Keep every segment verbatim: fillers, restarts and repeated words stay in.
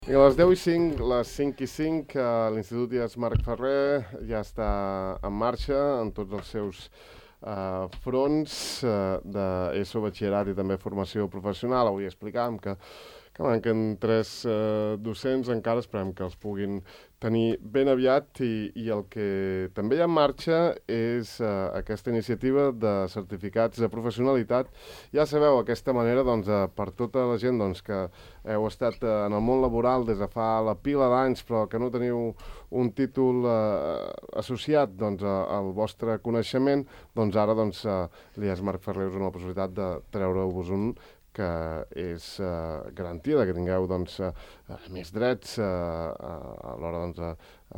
I a les deu i cinc, les cinc i cinc, a l'Institut I A S Marc Ferrer ja està en marxa en tots els seus uh, fronts uh, d'ESO, batxillerat i també formació professional. Avui explicàvem que, que manquen tres uh, docents, encara esperem que els puguin tenir ben aviat i, i el que també hi ha en marxa és uh, aquesta iniciativa de certificats de professionalitat. Ja sabeu, aquesta manera doncs, uh, per tota la gent doncs, que heu estat uh, en el món laboral des de fa la pila d'anys però que no teniu un títol uh, associat doncs, uh, al vostre coneixement, doncs ara doncs, uh, l'I A S Marc Ferrer us dona la possibilitat de treure-vos un que és uh, garantida, que tingueu doncs, uh, més drets uh, uh, a l'hora doncs, uh,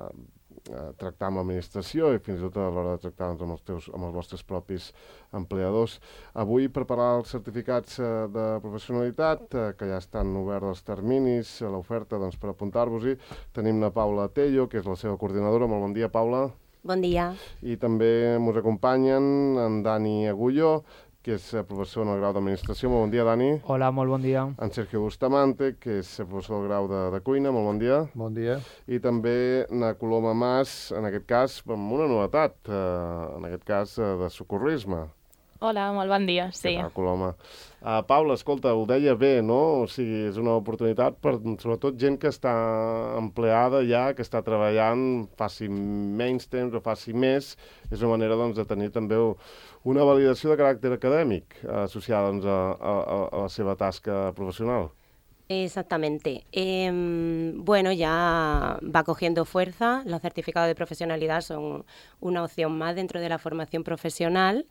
uh, tractar amb l'administració i fins i tot a l'hora de tractar doncs, amb, els teus, amb els vostres propis empleadors. Avui, per parlar dels certificats uh, de professionalitat, uh, que ja estan oberts els terminis, uh, l'oferta doncs, per apuntar-vos-hi, tenim la Paula Tello, que és la seva coordinadora. Molt bon dia, Paula. Bon dia. I també ens acompanyen en Dani Agulló, que és professor en el grau d'Administració. Molt bon dia, Dani. Hola, molt bon dia. En Sergio Bustamante, que és professor del grau de, de Cuina. Molt bon dia. Bon dia. I també na Coloma Mas, en aquest cas, amb una novetat, eh, en aquest cas, eh, de socorrisme. Hola, molt bon dia, sí. Què tal, Coloma? Uh, Paula, escolta, ho deia bé, no? O sigui, és una oportunitat per, sobretot, gent que està empleada ja, que està treballant, faci menys temps o faci més. És una manera, doncs, de tenir també una validació de caràcter acadèmic uh, associada, doncs, a, a, a la seva tasca professional. Exactamente. Eh, bueno, ya va cogiendo fuerza. Los certificados de profesionalidad son una opción más dentro de la formación profesional.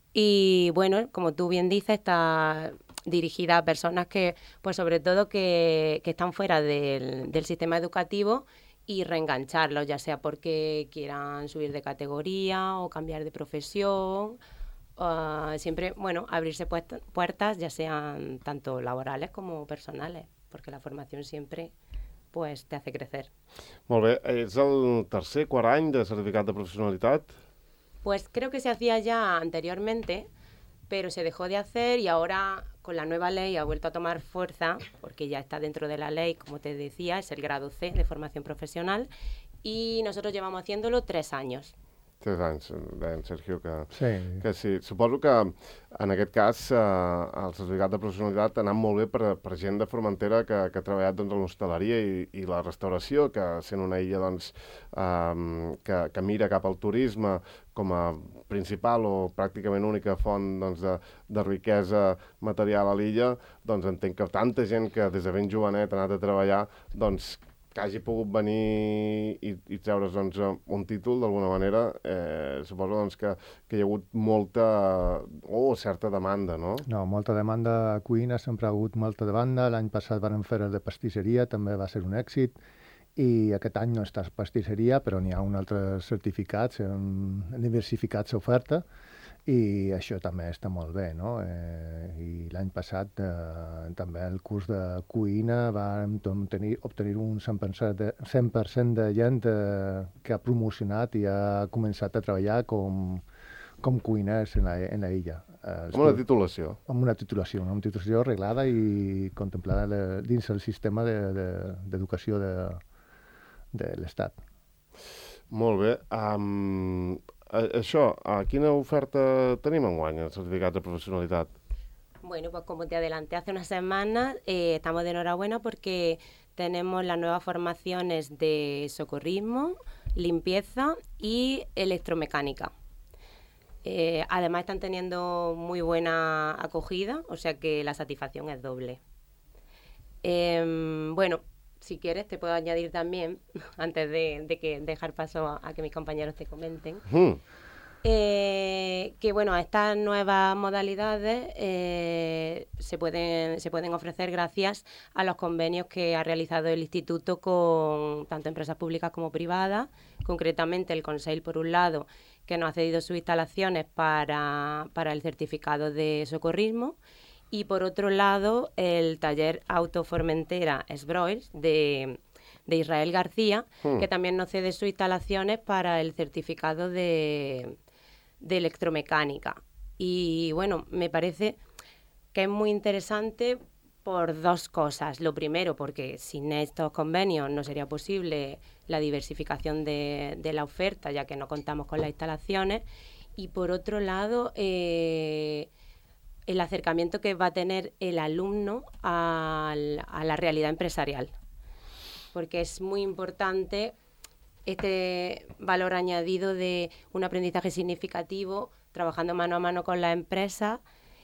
Y bueno, como tú bien dices, está dirigida a personas que, pues sobre todo, que, que están fuera del, del sistema educativo y reengancharlos, ya sea porque quieran subir de categoría o cambiar de profesión. Uh, siempre, bueno, abrirse puerta, puertas, ya sean tanto laborales como personales, porque la formación siempre pues, te hace crecer. Molt bé. És el tercer, quart any de certificat de professionalitat? Pues creo que se hacía ya anteriormente, pero se dejó de hacer y ahora con la nueva ley ha vuelto a tomar fuerza, porque ya está dentro de la ley, como te decía, es el grado C de formación profesional y nosotros llevamos haciéndolo tres años. Tres anys, deia Sergio, que sí. que sí. Suposo que en aquest cas eh, el certificat de professionalitat ha anat molt bé per, per gent de Formentera que, que ha treballat doncs, en l'hostaleria i, i la restauració, que sent una illa doncs, eh, que, que mira cap al turisme com a principal o pràcticament única font doncs, de, de riquesa material a l'illa, doncs entenc que tanta gent que des de ben jovenet ha anat a treballar, doncs que hagi pogut venir i, i treure's doncs, un títol d'alguna manera, eh, suposo doncs, que, que hi ha hagut molta o oh, certa demanda, no? No, molta demanda a cuina, sempre ha hagut molta demanda. L'any passat vam fer el de pastisseria, també va ser un èxit, i aquest any no està pastisseria, però n'hi ha un altre certificats, hem diversificat l'oferta, i això també està molt bé, no? Eh, I l'any passat eh, també el curs de cuina vam tenir, obtenir un cent per cent de, cent per cent de gent eh, que ha promocionat i ha començat a treballar com, com cuiners en la, en la illa. Eh, amb una titulació. Amb una titulació, una titulació arreglada i contemplada de, dins el sistema d'educació de, de, de l'Estat. Molt bé. Um, això, a quina oferta tenim enguany, el certificat de professionalitat? Bueno, pues como te adelanté hace unas semanas, eh, estamos de enhorabuena porque tenemos las nuevas formaciones de socorrismo, limpieza y electromecánica. Eh, además están teniendo muy buena acogida, o sea que la satisfacción es doble. Eh, bueno, si quieres te puedo añadir también, antes de, de que dejar paso a, a que mis compañeros te comenten, Mm. eh, que bueno, estas nuevas modalidades eh, se, pueden, se pueden ofrecer gracias a los convenios que ha realizado el Instituto con tanto empresas públicas como privadas, concretamente el Consell, por un lado, que nos ha cedido sus instalaciones para, para el certificado de socorrismo, y por otro lado el taller Auto Formentera Esbroils de, de Israel García, hmm. que también nos cede sus instalaciones para el certificado de, de electromecánica. Y bueno, me parece que es muy interesante por dos cosas. Lo primero, porque sin estos convenios no sería posible la diversificación de, de la oferta, ya que no contamos con las instalaciones. Y por otro lado, eh, el acercamiento que va a tener el alumno al, a la realidad empresarial. Porque es muy importante este valor añadido de un aprendizaje significativo, trabajando mano a mano con la empresa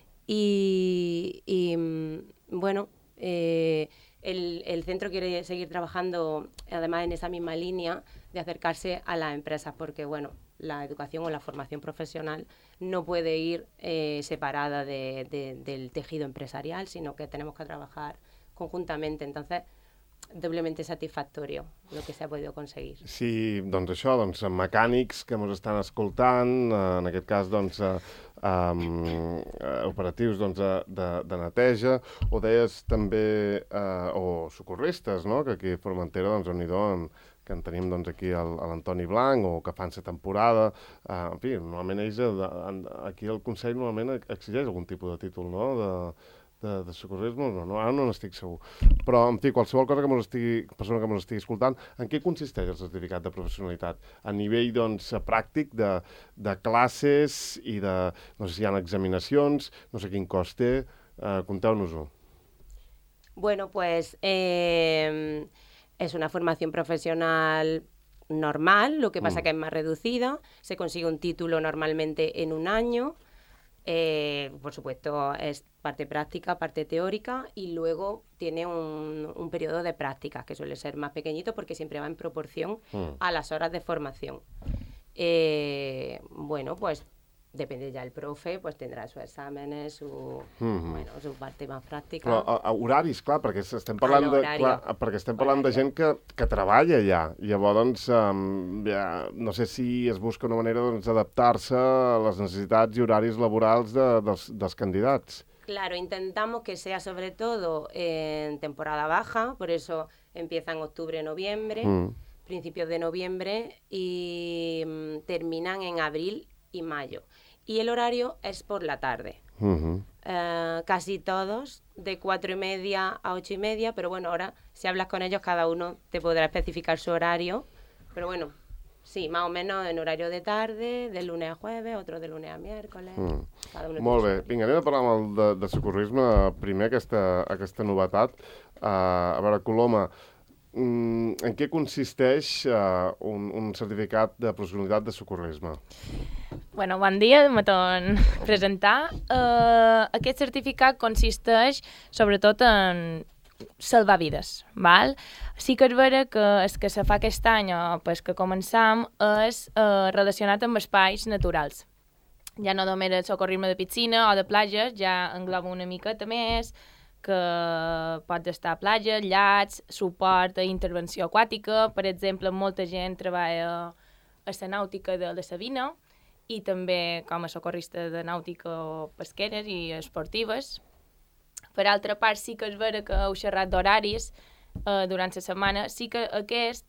y, y bueno, eh, el, el centro quiere seguir trabajando además en esa misma línea de acercarse a las empresas porque, bueno, la educación o la formación profesional no puede ir eh, separada de, de, del tejido empresarial, sino que tenemos que trabajar conjuntamente. Entonces, doblement satisfactorio el que s'ha pogut aconseguir. Sí, doncs això, doncs mecànics que ens estan escoltant, en aquest cas doncs eh, um, operatius doncs, de, de neteja, o deies també, eh, o socorristes, no?, que aquí a Formentera, doncs, on hi do, que en tenim doncs, aquí l'Antoni Blanc, o que fan la temporada, eh, en fi, normalment ells, aquí el Consell normalment exigeix algun tipus de títol, no?, de de, de socorrisme, no, no, ara no n'estic segur. Però, en fi, qualsevol cosa que mos estigui, persona que ens estigui escoltant, en què consisteix el certificat de professionalitat? A nivell, doncs, pràctic de, de classes i de, no sé si hi ha examinacions, no sé quin cost té, eh, conteu-nos-ho. Bueno, pues eh, es una formación profesional normal, lo que pasa mm. que es más reducida, se consigue un título normalmente en un año. Eh, por supuesto, es parte práctica, parte teórica, y luego tiene un, un periodo de prácticas que suele ser más pequeñito porque siempre va en proporción mm. a las horas de formación. Eh, bueno, pues depende ya el profe, pues tendrá sus exámenes, su, mm-hmm. bueno, su parte más pràctica. Però a, a horaris, clar, perquè estem parlant, de, clar, perquè estem parlant de gent que, que treballa ja. Llavors, um, ja, no sé si es busca una manera d'adaptar-se doncs, a les necessitats i horaris laborals de, dels, dels candidats. Claro, intentamos que sea sobre todo en temporada baja, por eso empieza en octubre, noviembre, mm. principios de noviembre, y um, terminan en abril y mayo. Y el horario es por la tarde. Uh-huh. Uh, casi todos, de cuatro y media a ocho y media, pero bueno, ahora si hablas con ellos, cada uno te podrá especificar su horario. Pero bueno, sí, más o menos en horario de tarde, de lunes a jueves, otro de lunes a miércoles. Mm. Cada uno Molt bé. Vinga, anem a parlar amb el de, de socorrisme primer, aquesta, aquesta novetat. Uh, a veure, Coloma, Mm, en què consisteix uh, un, un certificat de professionalitat de socorrisme? Bueno, bon dia, me torno a presentar. Uh, aquest certificat consisteix sobretot en salvar vides, val? Sí que és vera que el que se fa aquest any, o pues, que començam, és uh, relacionat amb espais naturals. Ja no només el socorrisme de piscina o de platges, ja engloba una miqueta més, que pots estar a platja, llacs, suport a intervenció aquàtica. Per exemple, molta gent treballa a la nàutica de la Sabina i també com a socorrista de nàutica o pesqueres i esportives. Per altra part, sí que és vera que heu xerrat d'horaris eh, durant la setmana. Sí que aquest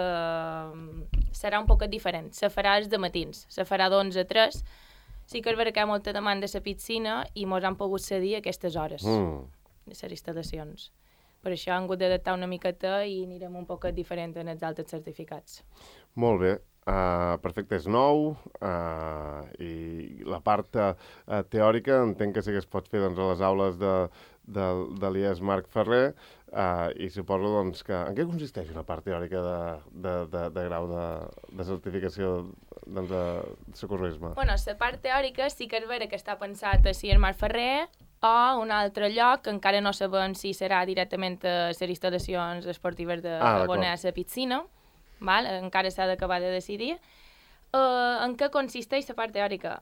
eh, serà un poquet diferent. Se farà els de matins, se farà d'onze a tres. Sí que és vera que hi ha molta demanda a la piscina i mos han pogut cedir aquestes hores. Mm. de les instal·lacions. Per això hem hagut d'adaptar una miqueta i anirem un poc diferent en els altres certificats. Molt bé. Uh, perfecte, és nou uh, i la part uh, teòrica entenc que sí que es pot fer doncs, a les aules de, de, de l'I E S Marc Ferrer uh, i suposo doncs, que... En què consisteix una part teòrica de, de, de, de grau de, de certificació doncs, de socorrisme? Bueno, la part teòrica sí que és vera que està pensat a l'I E S Marc Ferrer o un altre lloc que encara no sabem si serà directament a les instal·lacions esportives de ah, Bonet a la piscina. Val? Encara s'ha d'acabar de decidir. Uh, en què consisteix la part teòrica?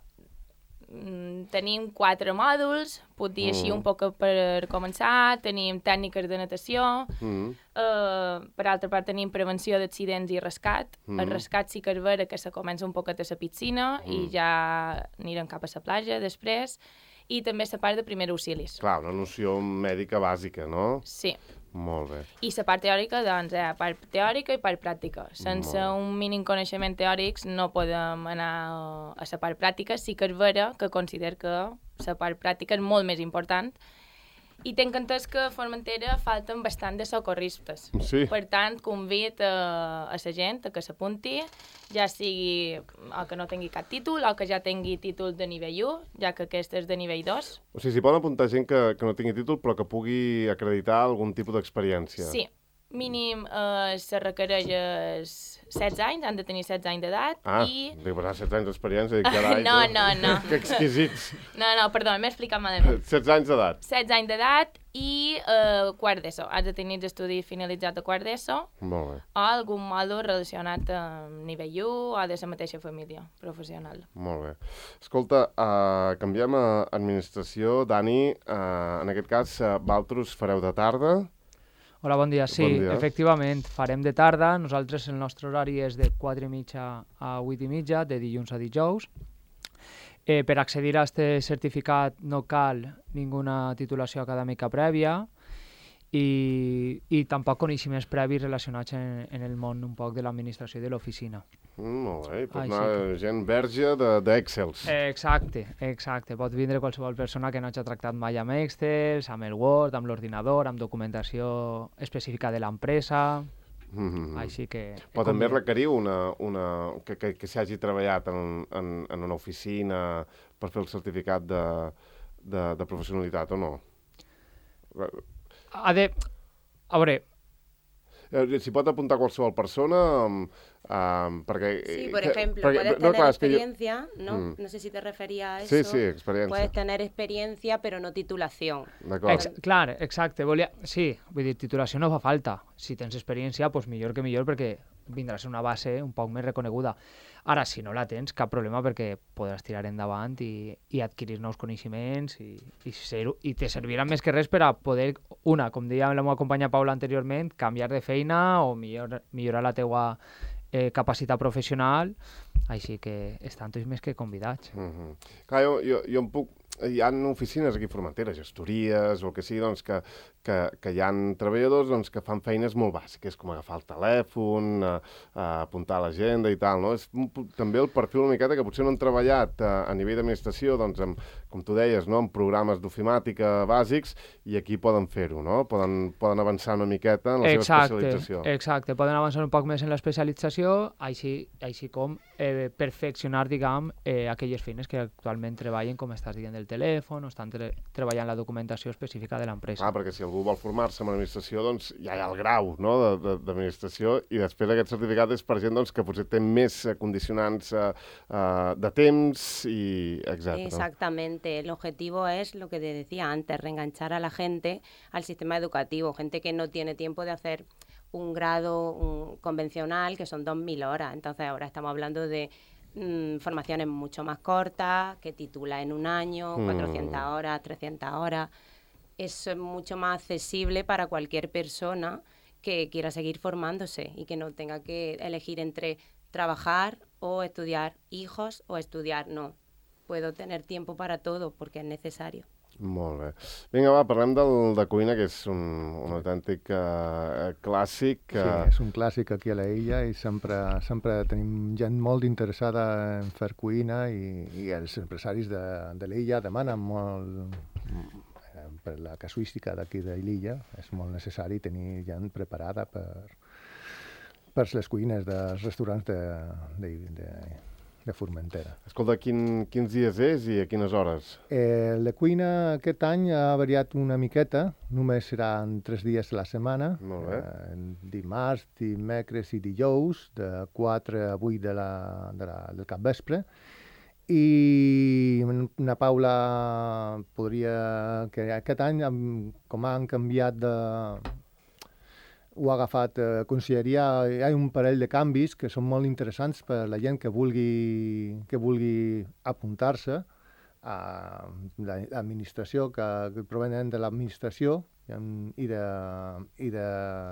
Mm, tenim quatre mòduls, puc dir mm. així un poc per començar. Tenim tècniques de natació, mm. uh, per altra part tenim prevenció d'accidents i rescat. Mm. El rescat sí que és vera que se comença un poquet a la piscina mm. i ja anirem cap a la platja després. I també la part de primers auxilis. Clar, una noció mèdica bàsica, no? Sí. Molt bé. I la part teòrica, doncs, eh, part teòrica i part pràctica. Sense un mínim coneixement teòrics no podem anar a la part pràctica. Sí que és vera que considero que la part pràctica és molt més important I tenc entès que a Formentera falten bastant de socorristes. Sí. Per tant, convid a, a la gent a que s'apunti, ja sigui o que no tingui cap títol o que ja tingui títol de nivell u, ja que aquest és de nivell dos. O sigui, s'hi poden apuntar gent que, que no tingui títol però que pugui acreditar algun tipus d'experiència. Sí. Mínim eh, se requereix setze anys, han de tenir setze anys d'edat. Ah, i... dic, però setze anys d'experiència, dic, carai. No, no, no. Que exquisits. No, no, perdó, m'he explicat malament. setze anys d'edat. setze anys d'edat i eh, quart d'ESO. Has de tenir estudi finalitzat a quart d'ESO Molt bé. o algun mòdul relacionat amb nivell u o de la mateixa família professional. Molt bé. Escolta, uh, canviem a administració. Dani, uh, en aquest cas, uh, vosaltres fareu de tarda. Hola, bon dia. Sí, Bon dia. efectivament, farem de tarda. Nosaltres, el nostre horari és de quatre i mitja a vuit i mitja, de dilluns a dijous. Eh, per accedir a aquest certificat no cal ninguna titulació acadèmica prèvia i, i tampoc coneixements previs relacionats en, en el món un poc de l'administració i de l'oficina. Mm, molt bé, pot Ai, anar sí. gent verge de- d'Excels. Eh, exacte, exacte. Pot vindre qualsevol persona que no hagi tractat mai amb Excel, amb el Word, amb l'ordinador, amb documentació específica de l'empresa. Mm -hmm. Així que... Però també requeriu una, una, que, que, que s'hagi treballat en, en, en una oficina per fer el certificat de, de, de professionalitat, o no? Ha de... A veure, Eh, S'hi pot apuntar qualsevol persona, um, um, perquè... Sí, por que- ejemplo, perquè- puedes no, tener clar, és que jo- experiencia, ¿no? Mm. No sé si te refería a eso. Sí, sí, experiencia. Puedes tener experiencia, pero no titulación. D'acord. ex clar, exacte. Volia... Sí, vull dir, titulació no fa falta. Si tens experiència, doncs millor que millor, perquè vindrà a ser una base un poc més reconeguda. Ara, si no la tens, cap problema, perquè podràs tirar endavant i, i adquirir nous coneixements i, i, ser, i te serviran més que res per a poder, una, com deia la meva companya Paula anteriorment, canviar de feina o millor, millorar la teua eh, capacitat professional, així que estan tots més que convidats. Mm -hmm. Clar, jo, jo, jo em puc... Hi ha oficines aquí a Formentera, gestories o el que sigui, doncs, que, que, que hi ha treballadors doncs, que fan feines molt bàsiques, com agafar el telèfon, a, a apuntar a l'agenda i tal, no? És un, també el perfil una miqueta que potser no han treballat a, a nivell d'administració, doncs, amb, com tu deies, no? Amb programes d'ofimàtica bàsics, i aquí poden fer-ho, no? Poden, poden avançar una miqueta en la exacte, seva especialització. Exacte, poden avançar un poc més en l'especialització, així, així com eh, perfeccionar, diguem, eh, aquelles feines que actualment treballen, com estàs dient, del telèfon, o estan tre treballant la documentació específica de l'empresa. Ah, perquè si algú vol formar-se en l'administració, doncs ja hi ha el grau, no?, d'administració, i després aquest certificat és per gent doncs, que potser té més condicionants uh, uh, de temps, i etcètera. Exactamente. El objetivo es lo que te decía antes, reenganchar a la gente al sistema educativo, gente que no tiene tiempo de hacer un grado un, convencional, que son dos mil horas. Entonces ahora estamos hablando de mmm, formaciones mucho más cortas, que titula en un año, Mm. cuatrocientas horas, trescientas horas. Eso es mucho más accesible para cualquier persona que quiera seguir formándose y que no tenga que elegir entre trabajar o estudiar hijos o estudiar no. Puedo tener tiempo para todo porque es necesario. Molt bé. Vinga, va, parlem del de cuina, que és un, un autèntic uh, clàssic. Sí, Uh... és un clàssic aquí a l'illa i sempre, sempre tenim gent molt interessada en fer cuina i, i els empresaris de, de l'illa demanen molt, eh, per la casuística d'aquí de l'illa, és molt necessari tenir gent preparada per, per les cuines dels restaurants de, de, de, de Formentera. Escolta, quin, quins dies és i a quines hores? Eh, la cuina aquest any ha variat una miqueta, només seran tres dies a la setmana, Molt bé. eh, dimarts, dimecres i dijous, de quatre a vuit de la, de la, del capvespre, i na Paula podria... que aquest any, com han canviat de... ho ha agafat eh, conselleria, hi ha un parell de canvis que són molt interessants per la gent que vulgui, que vulgui apuntar-se a l'administració, que, que provenen de l'administració i de... I, de,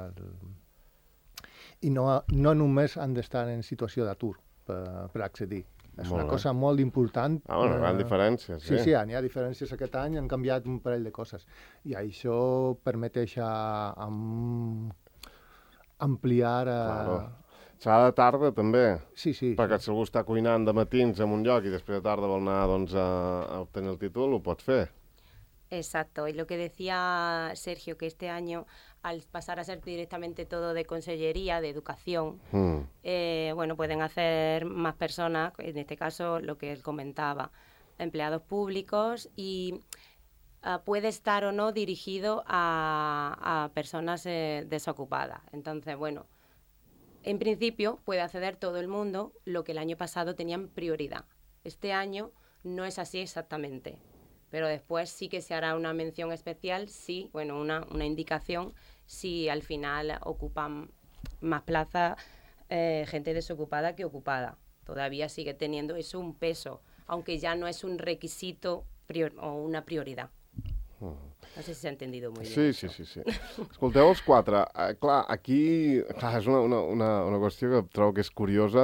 i no, no només han d'estar en situació d'atur per, per accedir. És Molt una bé. cosa molt important. Ah, bueno, gran eh, diferència, sí. Sí, sí, n'hi ha diferències aquest any, han canviat un parell de coses. I això permeteix a, a ampliar... A... Claro. Serà de tarda, també? Sí, sí. Perquè si algú està cuinant de matins en un lloc i després de tarda vol anar doncs, a, a obtenir el títol, ho pot fer. Exacto, y lo que decía Sergio, que este año, al pasar a ser directamente todo de consellería, de educación, mm. eh, bueno, pueden hacer más personas, en este caso lo que él comentaba, empleados públicos, y uh, puede estar o no dirigido a, a personas eh, desocupadas. Entonces, bueno, en principio puede acceder todo el mundo, lo que el año pasado tenían prioridad. Este año no es así exactamente, pero después sí que se hará una mención especial, sí, bueno, una, una indicación, si al final ocupan más plazas eh, gente desocupada que ocupada. Todavía sigue teniendo eso un peso, aunque ya no es un requisito prior, o una prioridad. Uh-huh. No sé si s'ha entendido molt bé. Sí, sí, sí, sí. Escolteu, els quatre. Uh, clar, aquí clar, és una, una, una, una qüestió que trobo que és curiosa.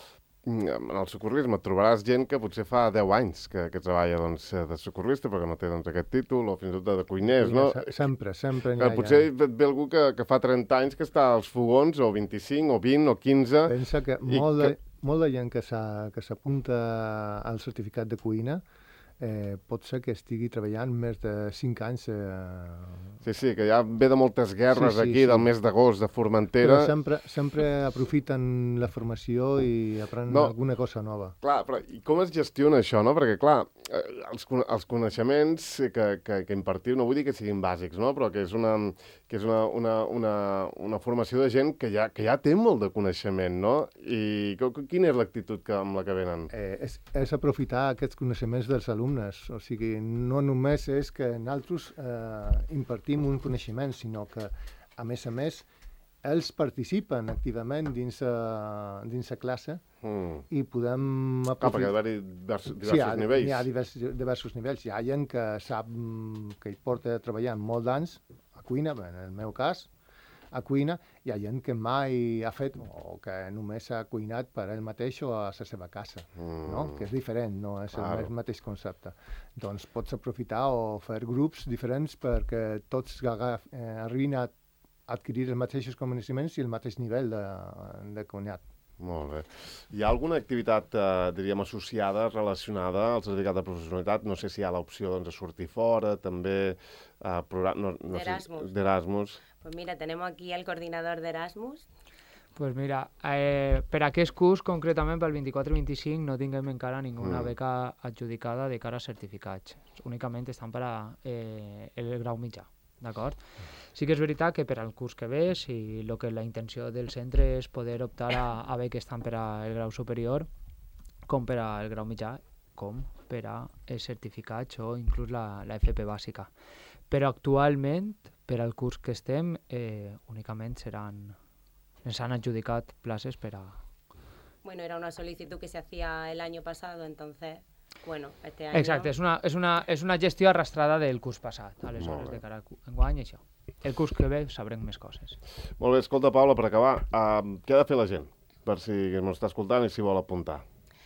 En el socorrisme trobaràs gent que potser fa deu anys que, que treballa doncs, de socorrista, però que no té doncs, aquest títol, o fins i tot de cuiners, no? Sempre, sempre. Que potser et ve algú que, que fa trenta anys que està als fogons, o vint-i-cinc, o vint, o quinze... Pensa que molt, que... De, molt de gent que s'apunta al certificat de cuina eh, pot ser que estigui treballant més de cinc anys. Eh... Sí, sí, que ja ve de moltes guerres sí, sí, aquí, sí. Del mes d'agost, de Formentera. Però sempre, sempre aprofiten la formació i aprenen no. alguna cosa nova. Clar, però i com es gestiona això, no? Perquè, clar, els, els coneixements que, que, que impartiu, no vull dir que siguin bàsics, no? Però que és una, que és una, una, una, una formació de gent que ja, que ja té molt de coneixement, no? I quina és l'actitud que, amb la que venen? Eh, és, és aprofitar aquests coneixements dels alumnes. O sigui, no només és que nosaltres eh, impartim un coneixement, sinó que, a més a més, ells participen activament dins la dins classe mm. i podem aprofitar... Ah, perquè hi ha divers, diversos sí, hi ha, nivells. Hi ha diversos, diversos nivells. Hi ha gent que sap que hi porta treballant molt d'anys a cuina, en el meu cas, a cuina, hi ha gent que mai ha fet o que només ha cuinat per ell mateix o a la seva casa, mm. no? Que és diferent, no és claro. El mateix concepte. Doncs pots aprofitar o fer grups diferents perquè tots agaf, eh, arribin a adquirir els mateixos coneixements i el mateix nivell de, de cuinat. Molt bé. Hi ha alguna activitat, eh, diríem, associada, relacionada al certificat de professionalitat? No sé si hi ha l'opció doncs, de sortir fora, també... Eh, program... no, no D'Erasmus. Sé, d'Erasmus. Pues mira, tenemos aquí al coordinador de Erasmus. Pues mira, eh, per aquest curs, concretament pel vint-i-quatre vint-i-cinc, no tinguem encara ninguna mm. beca adjudicada de cara a certificats. Únicament estan per a eh, el grau mitjà, d'acord? Sí que és veritat que per al curs que ve, si lo que la intenció del centre és poder optar a, a beques tant per al grau superior com per al grau mitjà, com per a els certificats o inclús la, la F P bàsica. Però actualment, per al curs que estem, eh, únicament seran... Ens han adjudicat places para... Bueno, era una solicitud que se hacía el año pasado, entonces, bueno, este año... Exacte, és una, és una, és una gestió arrastrada del curs passat, aleshores, de cara a enguany, això. El curs que ve sabrem més coses. Molt bé, escolta, Paula, per acabar, uh, què ha de fer la gent? Per si ens està escoltant i si vol apuntar.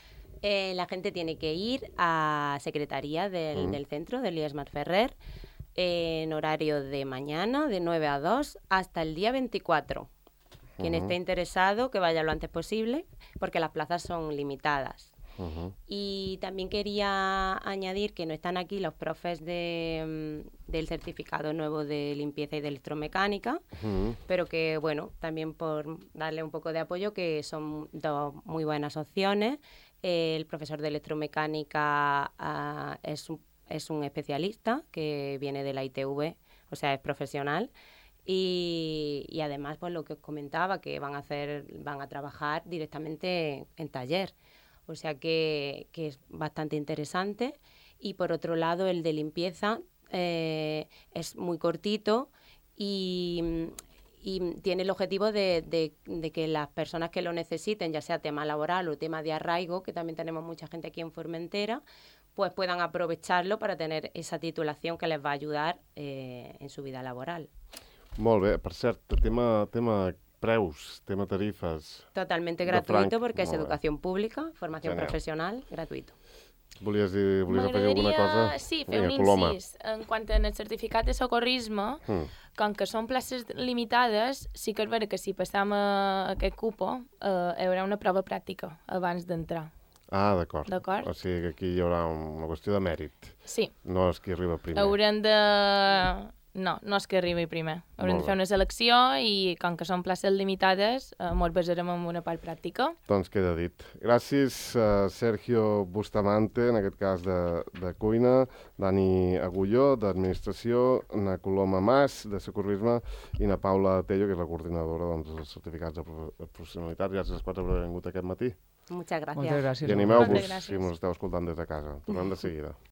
Eh, la gente tiene que ir a Secretaría del, mm. del centro, del I E S Marc Ferrer, en horario de mañana, de nueve a dos, hasta el día veinticuatro. Quien uh-huh. esté interesado, que vaya lo antes posible, porque las plazas son limitadas. Uh-huh. Y también quería añadir que no están aquí los profes de, del certificado nuevo de limpieza y de electromecánica, uh-huh. pero que, bueno, también por darle un poco de apoyo, que son dos muy buenas opciones. Eh, el profesor de electromecánica uh, es, un, es un especialista que viene de la I T V, o sea, es profesional. Y, y además, pues lo que os comentaba, que van a hacer, van a trabajar directamente en taller. O sea que, que es bastante interesante. Y por otro lado, el de limpieza eh, es muy cortito y, y tiene el objetivo de, de, de que las personas que lo necesiten, ya sea tema laboral o tema de arraigo, que también tenemos mucha gente aquí en Formentera, pues puedan aprovecharlo para tener esa titulación que les va a ayudar eh, en su vida laboral. Molt bé, per cert, tema, tema preus, tema tarifes... Totalmente gratuito porque es educación pública, formación Genial. Profesional, gratuito. Volies, dir, volies afegir alguna cosa? Sí, fer un incís. En quant al certificat de socorrisme, mm. com que són places limitades, sí que és vera que si passam a aquest cupo eh, hi haurà una prova pràctica abans d'entrar. Ah, d'acord. D'acord? O sigui que aquí hi haurà una qüestió de mèrit. Sí. No és qui arriba primer. Haurem de... No, no és que arribi primer. Haurem Molt de fer bé. una selecció i, com que són places limitades, eh, ens basarem en una part pràctica. Doncs queda dit. Gràcies a Sergio Bustamante, en aquest cas de, de cuina, Dani Agulló, d'Administració, na Coloma Mas, de Socorrisme, i na Paula Tello, que és la coordinadora doncs, dels certificats de profe- de professionalitat. Gràcies als quatre per haver vingut aquest matí. Muchas gracias. Moltes gràcies. I a animeu-vos, Moltes gràcies. si mos esteu escoltant des de casa. Tornem de seguida.